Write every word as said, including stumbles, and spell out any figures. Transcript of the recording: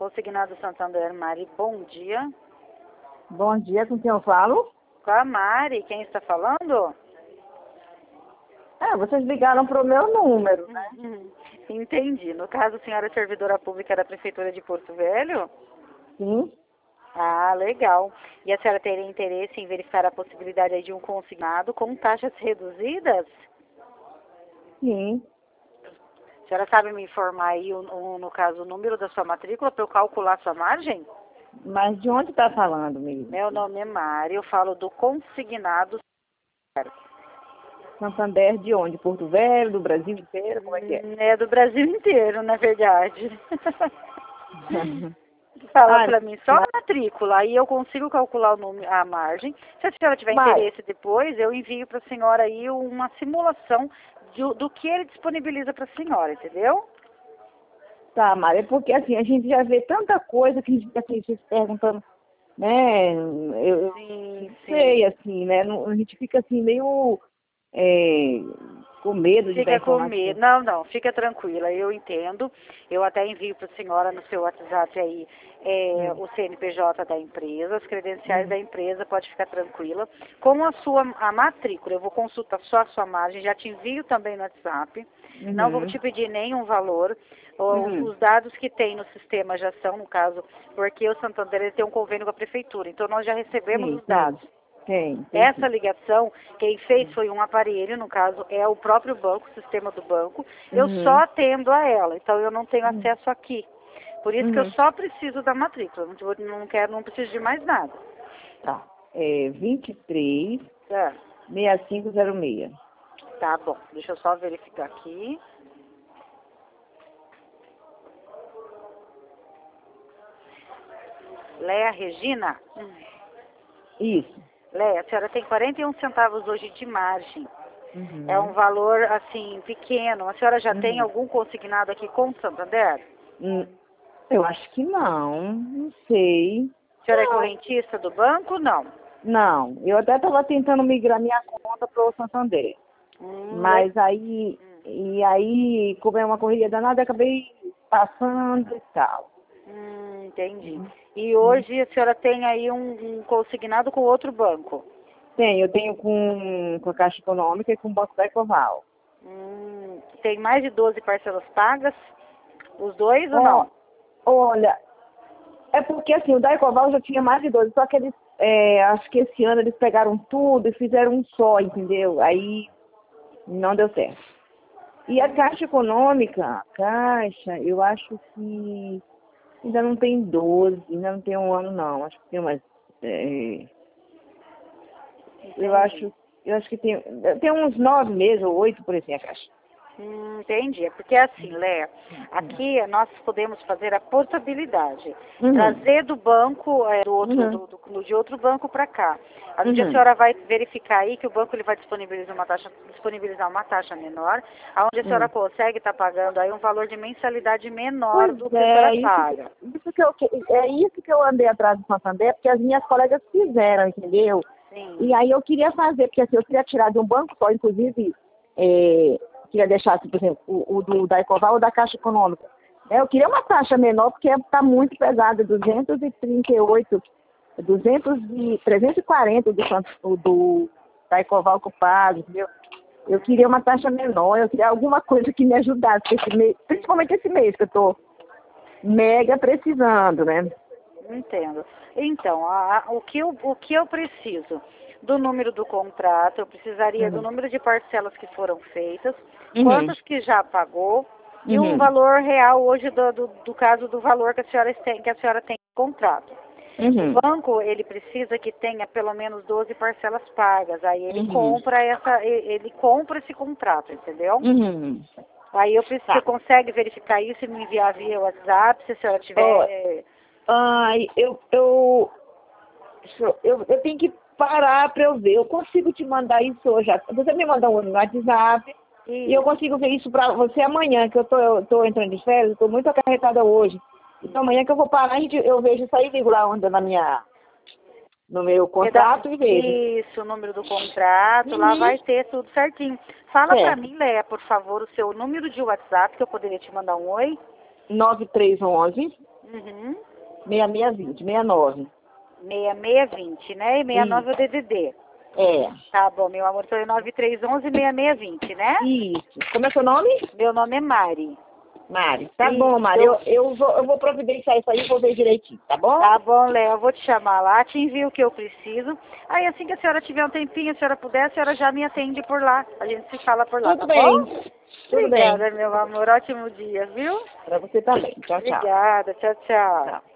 Consignado Santander, Mari, bom dia. Bom dia, com quem eu falo? Com a Mari, quem está falando? É, vocês ligaram para o meu número, né? Uhum. Entendi. No caso, a senhora é servidora pública da Prefeitura de Porto Velho? Sim. Ah, legal. E a senhora teria interesse em verificar a possibilidade aí de um consignado com taxas reduzidas? Sim. A senhora sabe me informar aí, o, o, no caso, o número da sua matrícula para eu calcular sua margem? Mas de onde está falando mesmo? Meu nome é Mari, eu falo do consignado. Santander de onde? Porto Velho, do Brasil inteiro? Como é que é? É do Brasil inteiro, na verdade. Fala ah, pra mim só mas, a matrícula, aí eu consigo calcular o número, a margem. Se a senhora tiver mas, interesse depois, eu envio para a senhora aí uma simulação do, do que ele disponibiliza para a senhora, entendeu? tá, Mari, é porque assim, a gente já vê tanta coisa que a gente fica assim, se perguntando, né? Eu, eu Sim, sei, sim. assim, né? não- A gente fica assim, meio é, com medo de dar Fica com informação. medo. Não, não, fica tranquila, eu entendo. Eu até envio para a senhora no seu WhatsApp aí é, Hum. o C N P J da empresa, as credenciais Uhum. da empresa, pode ficar tranquila. Com a sua a matrícula, eu vou consultar só a sua margem, já te envio também no WhatsApp. Não vou Uhum. te pedir nenhum valor. Os, Uhum. os dados que tem no sistema já são, no caso, porque o Santander ele tem um convênio com a prefeitura, então nós já recebemos Sim, os sim. dados. Tem, tem Essa sim. ligação, quem fez foi um aparelho, no caso é o próprio banco, o sistema do banco. Eu só Uhum. atendo a ela, então eu não tenho Uhum. acesso aqui. Por isso que eu Uhum. só preciso da matrícula, não, vou- não quero, não preciso de mais nada. Tá. É vinte e três, Tá, sessenta e cinco zero seis. tá bom, deixa eu só verificar aqui. Leia Regina? Hum. Isso. Leia, a senhora tem quarenta e um centavos hoje de margem. É um Uhum. valor, assim, pequeno. A senhora já tem Uhum. algum consignado aqui com o Santander? Hum, Eu acho que não. Não sei. A senhora é Não. correntista do banco? Não. Não. Eu até estava tentando migrar minha conta para o Santander. Hum, le- Mas aí, e aí, como é uma correria danada, eu acabei passando e tal. Hum, entendi. Uhum. E Uhum. hoje a senhora tem aí um, um consignado com outro banco? Tem, eu tenho com, com a Caixa Econômica e com o Banco da Ecoval. Hum, tem mais de doze parcelas pagas? Os dois ou Ó, não? olha, é porque assim, o da Ecoval já tinha mais de doze, só que eles, é, acho que esse ano eles pegaram tudo e fizeram um só, entendeu? Aí não deu certo. E a Caixa Econômica, a Caixa, eu acho que ainda não tem doze, ainda não tem um ano não, acho que tem umas, é, eu Entendi. acho, eu acho que tem, tem uns nove meses ou oito por assim a Caixa. Hum, entendi. É porque assim, Léa, aqui nós podemos fazer a portabilidade. Uhum, Trazer do banco, é, do outro, uhum, do, do- de outro banco para cá. Onde a uhum, senhora vai verificar aí que o banco ele vai disponibilizar uma taxa, disponibilizar uma taxa menor, onde a senhora uhum. consegue estar pagando aí um valor de mensalidade menor Pois do que a senhora é, isso, que- paga. isso que eu, que- é isso que eu andei atrás do Santander, porque as minhas colegas fizeram, entendeu? Sim. E aí eu queria fazer, porque assim, eu queria tirar de um banco só, inclusive, é, queria deixar, assim, por exemplo, o, o do, da Ecoval ou da Caixa Econômica. É, eu queria uma taxa menor, porque está muito pesada, duzentos e trinta e oito, duzentos e, trezentos e quarenta do, San- o do, da Ecoval que eu pago, entendeu? Eu queria uma taxa menor, eu queria alguma coisa que me ajudasse, esse mês, principalmente esse mês que eu estou mega precisando, né? Entendo. Então, a- a- o, que eu, o que eu preciso? Do número do contrato, eu precisaria do Uhum. número de parcelas que foram feitas, Uhum. quantas que já pagou e o Uhum. valor real hoje do, do, do caso do valor que a senhora tem, que a senhora tem no contrato. O Uhum. banco, ele precisa que tenha pelo menos doze parcelas pagas, aí ele Uhum. compra essa, e- ele compra esse contrato, entendeu? Uhum. Aí eu preciso, você Tá. consegue verificar isso e me enviar via WhatsApp, se a senhora Ó, tiver. ai, eu, eu, eu, eu, eu tenho que parar para eu ver. Eu consigo te mandar isso hoje. Você me manda um no WhatsApp e eu Isso. consigo ver isso para você amanhã, que eu tô, eu tô entrando de férias, eu tô muito acarretada hoje. Então amanhã que eu vou parar, a gente- eu vejo isso aí, ligo lá onde, na minha, no meu Peda- contrato e vejo. Isso, o número do contrato, lá Uhum. vai ter tudo certinho. Fala pra Certo. mim, Leia, por favor, o seu número de WhatsApp, que eu poderia te mandar um oi. nove três um um Uhum. seis seis vinte, sessenta e nove. seis seis vinte, né? E sessenta e nove é o D D D. É. Tá bom, meu amor, então é nove três um um, seis seis vinte, né? Isso. Como é seu nome? Meu nome é Mari. Mari. Tá Isso. bom, Mari. Eu, eu, vou, eu vou providenciar isso aí e vou ver direitinho, tá bom? Tá bom, Léo, eu vou te chamar lá, te envio o que eu preciso. Aí assim que a senhora tiver um tempinho, a senhora puder, a senhora já me atende por lá. A gente se fala por lá, Tudo tá bem. bom? Tudo Obrigada, bem. meu amor. Ótimo dia, viu? Pra você também. Tchau, tchau. Obrigada. Tchau, tchau. Tchau.